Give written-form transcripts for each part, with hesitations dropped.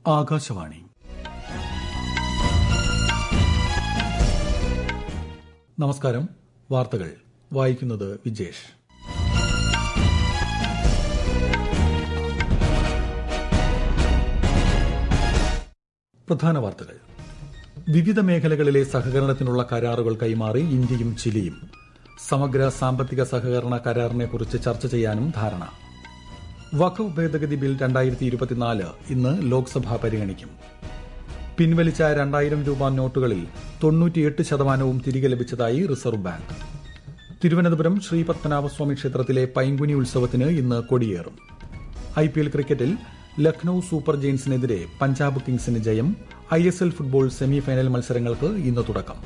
ആകാശവാണി. നമസ്കാരം. വാർത്തകൾ വായിക്കുന്നത് വിജേഷ്. പ്രധാന വാർത്തകൾ. വിവിധ മേഖലകളിലെ സഹകരണത്തിനുള്ള കരാറുകൾ കൈമാറി ഇന്ത്യയും ചിലിയും. സമഗ്ര സാമ്പത്തിക സഹകരണ കരാറിനെക്കുറിച്ച് ചർച്ച ചെയ്യാനും ധാരണ. വഖഫ് ഭേദഗതി ബിൽ 2024 ഇന്ന് ലോക്സഭ പരിഗണിക്കും. പിൻവലിച്ച 2000 രൂപ നോട്ടുകളിൽ 98% തിരികെ ലഭിച്ചതായി റിസർവ് ബാങ്ക്. തിരുവനന്തപുരം ശ്രീ പത്മനാഭസ്വാമി ക്ഷേത്രത്തിലെ പൈങ്കുനി ഉത്സവത്തിന് ഇന്ന് കൊടിയേറും. IPL ക്രിക്കറ്റിൽ ലക്നൌ സൂപ്പർ ജയന്റ്സിനെതിരെ പഞ്ചാബ് കിങ്സിന് ജയം. ISL ഫുട്ബോൾ സെമി ഫൈനൽ മത്സരങ്ങൾക്ക് ഇന്ന് തുടക്കം.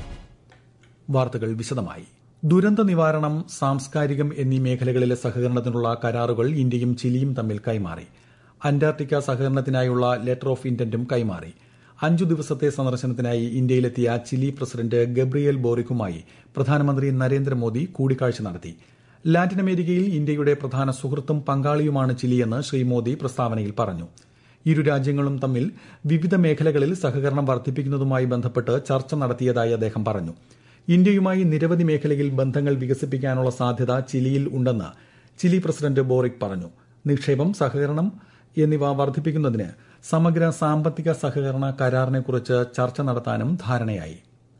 വാർത്തകൾ വിശദമായി. ദുരന്ത നിവാരണം, സാംസ്കാരികം എന്നീ മേഖലകളിലെ സഹകരണത്തിനുള്ള കരാറുകൾ ഇന്ത്യയും ചിലിയും തമ്മിൽ കൈമാറി. അന്റാർട്ടിക്ക സഹകരണത്തിനായുള്ള ലെറ്റർ ഓഫ് ഇന്റന്റും കൈമാറി. 5 ദിവസത്തെ സന്ദർശനത്തിനായി ഇന്ത്യയിലെത്തിയ ചിലി പ്രസിഡന്റ് ഗബ്രിയേൽ ബോറിക്കുമായി പ്രധാനമന്ത്രി നരേന്ദ്രമോദി കൂടിക്കാഴ്ച നടത്തി. ലാറ്റിൻ അമേരിക്കയിൽ ഇന്ത്യയുടെ പ്രധാന സുഹൃത്തും പങ്കാളിയുമാണ് ചിലിയെന്ന് ശ്രീ മോദി പ്രസ്താവനയിൽ പറഞ്ഞു. ഇരു രാജ്യങ്ങളും തമ്മിൽ വിവിധ മേഖലകളിൽ സഹകരണം വർദ്ധിപ്പിക്കുന്നതുമായി ബന്ധപ്പെട്ട് ചർച്ച നടത്തിയതായി അദ്ദേഹം പറഞ്ഞു. ഇന്ത്യയുമായി നിരവധി മേഖലയിൽ ബന്ധങ്ങൾ വികസിപ്പിക്കാനുള്ള സാധ്യത ചിലിയിൽ ഉണ്ടെന്ന് ചിലി പ്രസിഡന്റ് ബോറിക് പറഞ്ഞു. നിക്ഷേപം, സഹകരണം എന്നിവ വർദ്ധിപ്പിക്കുന്നതിന് സമഗ്ര സാമ്പത്തിക സഹകരണ കരാറിനെക്കുറിച്ച് ചർച്ച നടത്താനും ധാരണയായി.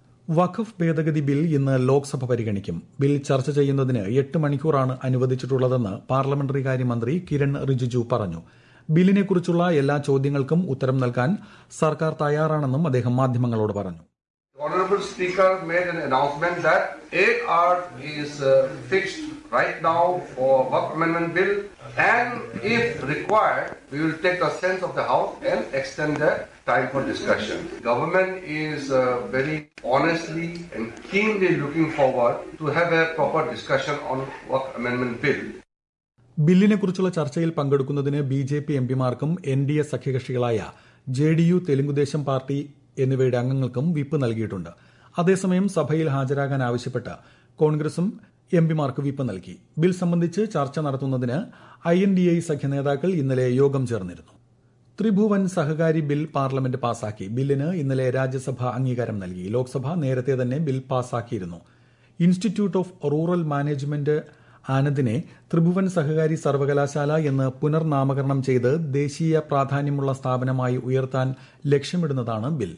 വഖഫ് ഭേദഗതി ബിൽ ഇന്ന് ലോക്സഭ പരിഗണിക്കും. ബിൽ ചർച്ച ചെയ്യുന്നതിന് 8 മണിക്കൂറാണ് അനുവദിച്ചിട്ടുള്ളതെന്ന് പാർലമെന്ററി കാര്യമന്ത്രി കിരൺ റിജിജു പറഞ്ഞു. ബില്ലിനെക്കുറിച്ചുള്ള എല്ലാ ചോദ്യങ്ങൾക്കും ഉത്തരം നൽകാൻ സർക്കാർ തയ്യാറാണെന്നും അദ്ദേഹം മാധ്യമങ്ങളോട് പറഞ്ഞു. Honorable Speaker made an announcement that 8 hours is fixed right now for Waqf Amendment Bill, and if required, we will take the sense of the House and extend the time for discussion. Government is very honestly and keenly looking forward to have a proper discussion on Waqf Amendment Bill. ബില്ലിനെക്കുറിച്ചുള്ള ചർച്ചയിൽ പങ്കെടുക്കുന്നതിന് BJP എംപിമാർക്കും NDA സഖ്യകക്ഷികളായ JDU, Telugu Desam party എന്നിവയുടെ അംഗങ്ങൾക്കും whip നൽകിയിട്ടുണ്ട്. അതേസമയം സഭയിൽ ഹാജരാകാൻ ആവശ്യപ്പെട്ട് കോൺഗ്രസും എംപിമാർക്ക് വിപ്പ് നൽകി. ബിൽ സംബന്ധിച്ച് ചർച്ച നടത്തുന്നതിന് INDA സഖ്യ നേതാക്കൾ ഇന്നലെ യോഗം ചേർന്നിരുന്നു. ത്രിഭുവൻ സഹകാരി ബിൽ പാർലമെന്റ് പാസാക്കി. ബില്ലിന് ഇന്നലെ രാജ്യസഭ അംഗീകാരം നൽകി. ലോക്സഭ നേരത്തെ തന്നെ ബിൽ പാസാക്കിയിരുന്നു. Institute of rural management ആനന്ദിനെ Tribhuvan സഹകാരി സർവകലാശാല എന്ന് പുനർനാമകരണം ചെയ്ത് ദേശീയ പ്രാധാന്യമുള്ള സ്ഥാപനമായി ഉയർത്താൻ ലക്ഷ്യമിടുന്നതാണ് bill.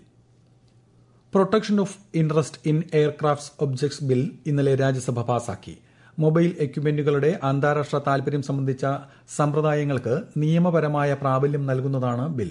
Protection of interest in aircrafts objects bill ഇന്നലെ രാജ്യസഭ പാസാക്കി. മൊബൈൽ എക്യുപ്മെന്റുകളുടെ അന്താരാഷ്ട്ര താൽപര്യം സംബന്ധിച്ച സമ്പ്രദായങ്ങൾക്ക് നിയമപരമായ പ്രാബല്യം നൽകുന്നതാണ് ബിൽ.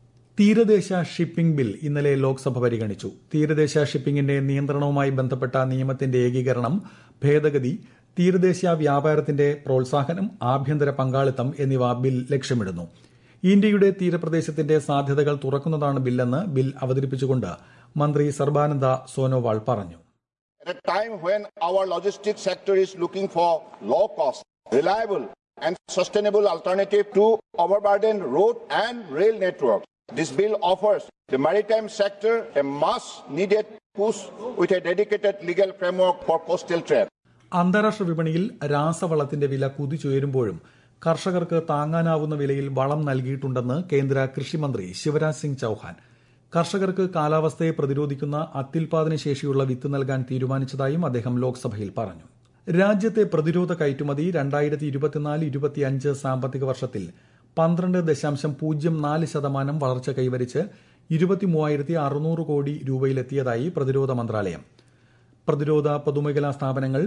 തീരദേശ ഷിപ്പിംഗ് ബിൽ ഇന്നലെ ലോക്സഭ പരിഗണിച്ചു. തീരദേശ ഷിപ്പിംഗിന്റെ നിയന്ത്രണവുമായി ബന്ധപ്പെട്ട നിയമത്തിന്റെ ഏകീകരണം, ഭേദഗതി, തീരദേശ വ്യാപാരത്തിന്റെ പ്രോത്സാഹനം, ആഭ്യന്തര പങ്കാളിത്തം എന്നിവ ബിൽ ലക്ഷ്യമിടുന്നു. ഇന്ത്യയുടെ തീരപ്രദേശത്തിന്റെ സാധ്യതകൾ തുറക്കുന്നതാണ് ബില്ലെന്ന് ബിൽ അവതരിപ്പിച്ചുകൊണ്ട് മന്ത്രി സർബാനന്ദ സോനോവാൾ പറഞ്ഞു. At a time when our logistics sector is looking for low cost, reliable and sustainable alternative to overburdened road and rail networks, this bill offers the maritime sector a much needed push with a dedicated legal framework for coastal trade. അന്താരാഷ്ട്ര വിപണിയിൽ രാസവളത്തിന്റെ വില കുതിച്ചുയരുമ്പോഴും കർഷകർക്ക് താങ്ങാനാവുന്ന വിലയിൽ വളം നൽകിയിട്ടുണ്ടെന്ന് കേന്ദ്ര കൃഷിമന്ത്രി ശിവരാജ് സിംഗ് ചൌഹാൻ. കർഷകർക്ക് കാലാവസ്ഥയെ പ്രതിരോധിക്കുന്ന അത്യുൽപാദന ശേഷിയുള്ള വിത്ത് നൽകാൻ തീരുമാനിച്ചതായും അദ്ദേഹം ലോക്സഭയിൽ പറഞ്ഞു. രാജ്യത്തെ പ്രതിരോധ കയറ്റുമതി 2024-25 സാമ്പത്തിക വർഷത്തിൽ 12.04% വളർച്ച കൈവരിച്ച് 23,600 കോടി രൂപയിലെത്തിയതായി പ്രതിരോധ മന്ത്രാലയം. പ്രതിരോധ പൊതുമേഖലാ സ്ഥാപനങ്ങൾ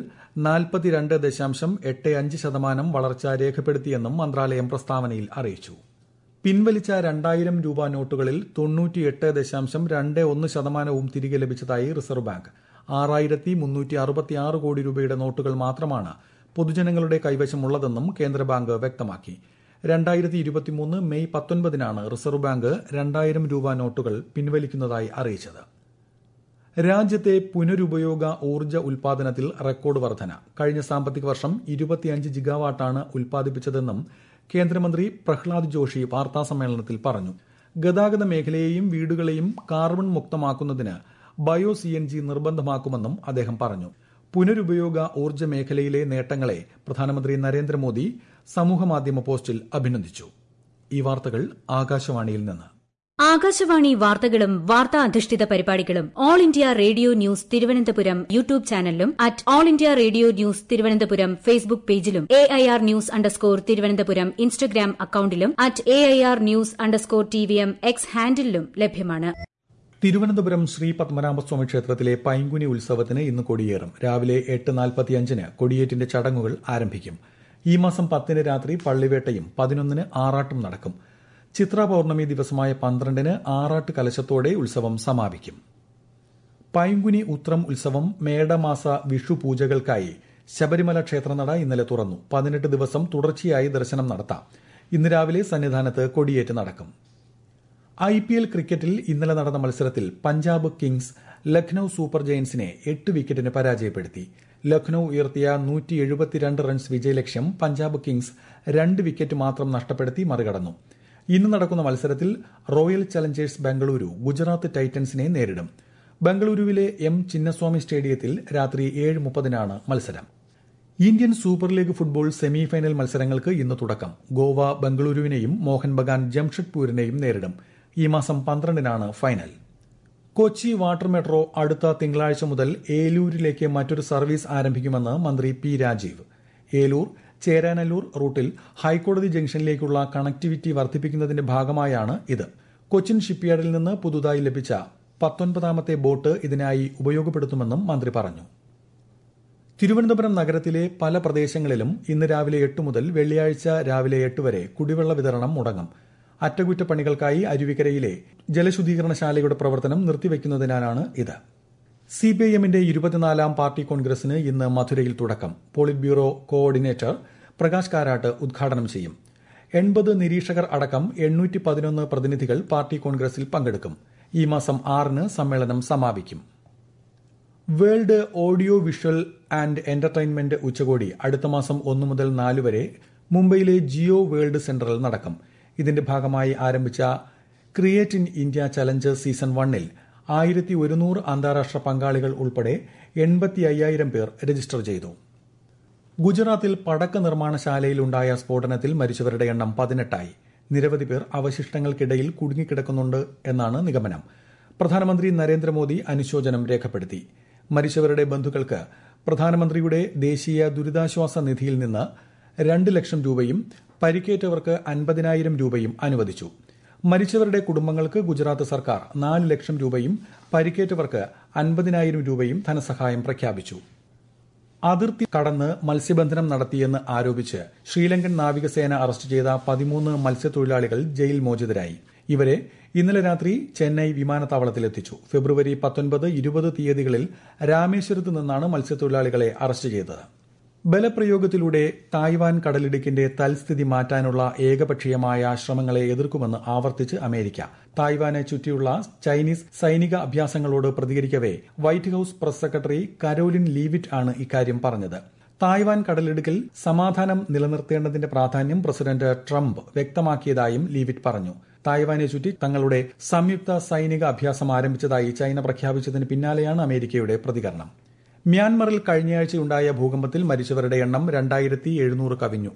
42.85% വളർച്ച രേഖപ്പെടുത്തിയെന്നും മന്ത്രാലയം പ്രസ്താവനയിൽ അറിയിച്ചു. പിൻവലിച്ച 2000 രൂപ നോട്ടുകളിൽ 98.21% തിരികെ ലഭിച്ചതായി റിസർവ് ബാങ്ക്. 6,366 കോടി രൂപയുടെ നോട്ടുകൾ മാത്രമാണ് പൊതുജനങ്ങളുടെ കൈവശമുള്ളതെന്നും കേന്ദ്ര ബാങ്ക് വ്യക്തമാക്കി. 2023 മെയ് 19-നാണ് റിസർവ് ബാങ്ക് 2000 രൂപ നോട്ടുകൾ പിൻവലിക്കുന്നതായി അറിയിച്ചത്. രാജ്യത്തെ പുനരുപയോഗ ഊർജ്ജ ഉൽപാദനത്തിൽ റെക്കോർഡ് വർധന. കഴിഞ്ഞ സാമ്പത്തിക വർഷം 25 ജിഗാവാട്ടാണ് ഉൽപ്പാദിപ്പിച്ചതെന്നും കേന്ദ്രമന്ത്രി പ്രഹ്ലാദ് ജോഷി വാർത്താസമ്മേളനത്തിൽ പറഞ്ഞു. ഗതാഗത മേഖലയെയും വീടുകളെയും കാർബൺ മുക്തമാക്കുന്നതിന് ബയോ CNG നിർബന്ധമാക്കുമെന്നും അദ്ദേഹം പറഞ്ഞു. പുനരുപയോഗ ഊർജ്ജ മേഖലയിലെ നേട്ടങ്ങളെ പ്രധാനമന്ത്രി നരേന്ദ്രമോദി സമൂഹമാധ്യമ പോസ്റ്റിൽ അഭിനന്ദിച്ചു. ഈ വാർത്തകൾ ആകാശവാണിയിൽ നിന്ന്. ആകാശവാണി വാർത്തകളും വാർത്താ അധിഷ്ഠിത പരിപാടികളും all India radio news Thiruvananthapuram YouTube ചാനലിലും at all India radio news Thiruvananthapuram Facebook പേജിലും AIR ന്യൂസ് _ ഇൻസ്റ്റഗ്രാം അക്കൌണ്ടിലും at AIR news _ TVM X ഹാൻഡിലും ലഭ്യമാണ്. തിരുവനന്തപുരം ശ്രീ പത്മനാഭസ്വാമി ക്ഷേത്രത്തിലെ പൈങ്കുനി ഉത്സവത്തിന് ഇന്ന് കൊടിയേറും. രാവിലെ 8:45 കൊടിയേറ്റിന്റെ ചടങ്ങുകൾ ആരംഭിക്കും. ഈ മാസം 10 രാത്രി പള്ളിവേട്ടയും 11 ആറാട്ടും നടക്കും. ചിത്ര പൌർണമി ദിവസമായ 12 ആറാട്ട് കലശത്തോടെ ഉത്സവം സമാപിക്കും. പൈങ്കുനി ഉത്രം ഉത്സവം മേടമാസ വിഷു പൂജകൾക്കായി ശബരിമല ക്ഷേത്രനട ഇന്നലെ തുറന്നു. 18 ദിവസം തുടർച്ചയായി ദർശനം നടത്താം. ഇന്ന് രാവിലെ സന്നിധാനത്ത് കൊടിയേറ്റ് നടക്കും. IPL ക്രിക്കറ്റിൽ ഇന്നലെ നടന്ന മത്സരത്തിൽ പഞ്ചാബ് കിങ്സ് ലക്നൌ സൂപ്പർ ജയന്റ്സിനെ 8 വിക്കറ്റിന് പരാജയപ്പെടുത്തി. ലക്നൌ ഉയർത്തിയ 172 റൺസ് വിജയലക്ഷ്യം പഞ്ചാബ് കിങ്സ് 2 വിക്കറ്റ് മാത്രം നഷ്ടപ്പെടുത്തി മറികടന്നു. ഇന്ന് നടക്കുന്ന മത്സരത്തിൽ റോയൽ ചലഞ്ചേഴ്സ് ബംഗളൂരു ഗുജറാത്ത് ടൈറ്റൻസിനെ നേരിടും. ബംഗളൂരുവിലെ M ചിന്നസ്വാമി സ്റ്റേഡിയത്തിൽ രാത്രി 7:30 മത്സരം. Indian super league football semi final മത്സരങ്ങൾക്ക് ഇന്ന് തുടക്കം. ഗോവ ബംഗളൂരുവിനെയും മോഹൻ ബഗാൻ ജംഷഡ്പൂരിനെയും നേരിടും. ഈ മാസം 12 ഫൈനൽ. കൊച്ചി വാട്ടർ മെട്രോ അടുത്ത തിങ്കളാഴ്ച മുതൽ ഏലൂരിലേക്ക് മറ്റൊരു സർവീസ് ആരംഭിക്കുമെന്ന് മന്ത്രി P രാജീവ്. ഏലൂർ ചേരാനല്ലൂർ റൂട്ടിൽ ഹൈക്കോടതി ജംഗ്ഷനിലേക്കുള്ള കണക്ടിവിറ്റി വർദ്ധിപ്പിക്കുന്നതിന്റെ ഭാഗമായാണ് ഇത്. കൊച്ചിൻ ഷിപ്പ്യാർഡിൽ നിന്ന് പുതുതായി ലഭിച്ച 19ാമത്തെ ബോട്ട് ഇതിനായി ഉപയോഗപ്പെടുത്തുമെന്നും മന്ത്രി പറഞ്ഞു. തിരുവനന്തപുരം നഗരത്തിലെ പല പ്രദേശങ്ങളിലും ഇന്ന് രാവിലെ 8 മുതൽ വെള്ളിയാഴ്ച രാവിലെ 8 വരെ കുടിവെള്ള വിതരണം മുടങ്ങും. അറ്റകുറ്റപ്പണികൾക്കായി അരുവിക്കരയിലെ ജലശുദ്ധീകരണശാലയുടെ പ്രവർത്തനം നിർത്തിവെക്കുന്നതിനാലാണ് ഇത്. CPIMന്റെ 24ാം പാർട്ടി കോൺഗ്രസിന് ഇന്ന് മധുരയിൽ തുടക്കം. Polit bureau coordinator Prakash Karat ഉദ്ഘാടനം ചെയ്യും. 80 നിരീക്ഷകർ അടക്കം 811 പ്രതിനിധികൾ പാർട്ടി കോൺഗ്രസിൽ പങ്കെടുക്കും. ഈ മാസം 6 സമ്മേളനം സമാപിക്കും. World audio visual and entertainment ഉച്ചകോടി അടുത്ത മാസം 1 മുതൽ 4 വരെ മുംബൈയിലെ ജിയോ വേൾഡ് സെന്ററിൽ നടക്കും. ഇതിന്റെ ഭാഗമായി ആരംഭിച്ച create in India challenge season 1ൽ 1100 അന്താരാഷ്ട്ര പങ്കാളികൾ ഉൾപ്പെടെ 85,000 പേർ രജിസ്റ്റർ ചെയ്തു. ഗുജറാത്തിൽ പടക്ക നിർമ്മാണശാലയിലുണ്ടായ സ്ഫോടനത്തിൽ മരിച്ചവരുടെ എണ്ണം 18ആയി. നിരവധി പേർ അവശിഷ്ടങ്ങൾക്കിടയിൽ കുടുങ്ങിക്കിടക്കുന്നുണ്ട് എന്നാണ് നിഗമനം. പ്രധാനമന്ത്രി നരേന്ദ്രമോദി അനുശോചനം രേഖപ്പെടുത്തി. മരിച്ചവരുടെ ബന്ധുക്കൾക്ക് പ്രധാനമന്ത്രിയുടെ ദേശീയ ദുരിതാശ്വാസ നിധിയിൽ നിന്ന് 2 ലക്ഷം രൂപയും പരിക്കേറ്റവർക്ക് 50,000 രൂപയും അനുവദിച്ചു. മരിച്ചവരുടെ കുടുംബങ്ങൾക്ക് ഗുജറാത്ത് സർക്കാർ 4 ലക്ഷം രൂപയും പരിക്കേറ്റവർക്ക് 50,000 രൂപയും ധനസഹായം പ്രഖ്യാപിച്ചു. അതിർത്തി കടന്ന് മത്സ്യബന്ധനം നടത്തിയെന്ന് ആരോപിച്ച് ശ്രീലങ്കൻ നാവികസേന അറസ്റ്റ് ചെയ്ത 13 മത്സ്യത്തൊഴിലാളികൾ ജയിൽ മോചിതരായി. ഇവരെ ഇന്നലെ രാത്രി ചെന്നൈ വിമാനത്താവളത്തിലെത്തിച്ചു. ഫെബ്രുവരി 19, 20 തീയതികളിൽ രാമേശ്വരത്ത് നിന്നാണ് മത്സ്യത്തൊഴിലാളികളെ അറസ്റ്റ് ചെയ്തത്. ബലപ്രയോഗത്തിലൂടെ തായ്വാൻ കടലിടുക്കിന്റെ തൽസ്ഥിതി മാറ്റാനുള്ള ഏകപക്ഷീയമായ ശ്രമങ്ങളെ എതിർക്കുമെന്ന് ആവർത്തിച്ച് അമേരിക്ക. തായ്വാനെ ചുറ്റിയുള്ള ചൈനീസ് സൈനിക അഭ്യാസങ്ങളോട് പ്രതികരിക്കവെ white house press secretary Karoline Leavitt ആണ് ഇക്കാര്യം പറഞ്ഞത്. തായ്വാൻ കടലിടുക്കിൽ സമാധാനം നിലനിർത്തേണ്ടതിന്റെ പ്രാധാന്യം പ്രസിഡന്റ് ട്രംപ് വ്യക്തമാക്കിയതായും ലീവിറ്റ് പറഞ്ഞു. തായ്വാനെ ചുറ്റി തങ്ങളുടെ സംയുക്ത സൈനിക അഭ്യാസം ആരംഭിച്ചതായി ചൈന പ്രഖ്യാപിച്ചതിന് പിന്നാലെയാണ് അമേരിക്കയുടെ പ്രതികരണം. മ്യാൻമറിൽ കഴിഞ്ഞയാഴ്ചയുണ്ടായ ഭൂകമ്പത്തിൽ മരിച്ചവരുടെ എണ്ണം 2,700 കവിഞ്ഞു.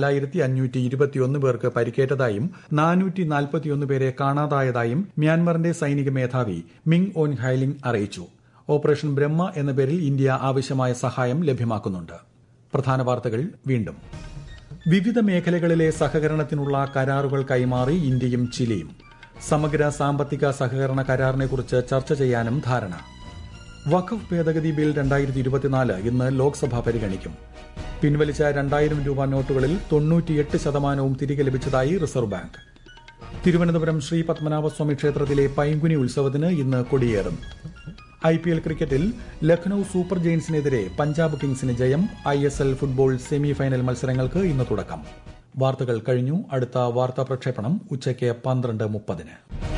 4,521 പേർക്ക് പരിക്കേറ്റതായും 441 പേരെ കാണാതായതായും മ്യാൻമറിന്റെ സൈനിക മേധാവി മിങ് ഓൻ ഹൈലിംഗ് അറിയിച്ചു. ഓപ്പറേഷൻ ബ്രഹ്മ എന്ന പേരിൽ ഇന്ത്യ ആവശ്യമായ സഹായം ലഭ്യമാക്കുന്നുണ്ട്. പ്രധാന വാർത്തകൾ വീണ്ടും. വിവിധ മേഖലകളിലെ സഹകരണത്തിനുള്ള കരാറുകൾ കൈമാറി ഇന്ത്യയും ചിലിയും. സമഗ്ര സാമ്പത്തിക സഹകരണ കരാറിനെക്കുറിച്ച് ചർച്ച ചെയ്യാനും ധാരണ. വഖഫ് ഭേദഗതി ബിൽ 2024 ഇന്ന് ലോക്സഭ പരിഗണിക്കും. പിൻവലിച്ച 2,000 രൂപ നോട്ടുകളിൽ 98% തിരികെ ലഭിച്ചതായി റിസർവ് ബാങ്ക്. തിരുവനന്തപുരം ശ്രീ പത്മനാഭസ്വാമി ക്ഷേത്രത്തിലെ പൈങ്കുനി ഉത്സവത്തിന് ഇന്ന് കൊടിയേറും. IPL ക്രിക്കറ്റിൽ ലക്നൌ സൂപ്പർ ജയന്റ്സിനെതിരെ പഞ്ചാബ് കിങ്സിന് ജയം. ISL ഫുട്ബോൾ സെമി ഫൈനൽ മത്സരങ്ങൾക്ക് ഇന്ന് തുടക്കം. വാർത്തകൾ കഴിഞ്ഞു. അടുത്ത വാർത്താ പ്രക്ഷേപണം ഉച്ചയ്ക്ക് 12:30.